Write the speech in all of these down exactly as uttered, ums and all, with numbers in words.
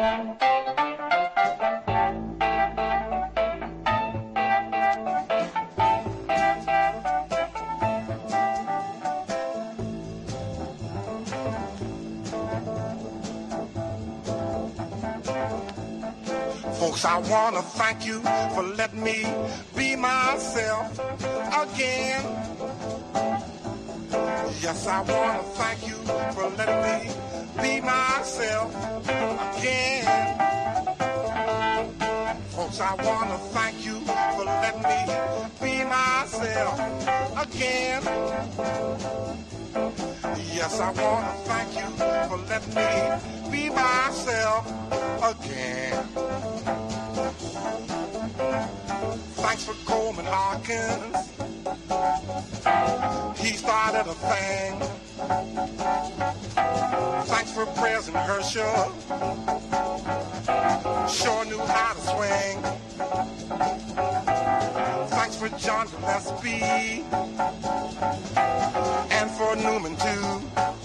Folks, I want to thank you for letting me be myself again. Yes, I want to thank you for letting me be myself again. Folks, I want to thank you for letting me be myself again. Yes, I want to thank you for letting me be myself again. Thanks for Coleman Hawkins. He started a thing. Thanks for President Herschel. Sure knew how to swing. Thanks for John Gillespie. And for Newman too.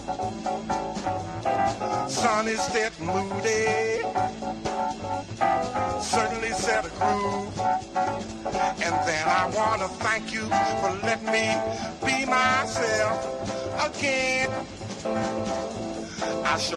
Sun is dead and moody. Certainly set a groove. And then I want to thank you for letting me be myself again. I sure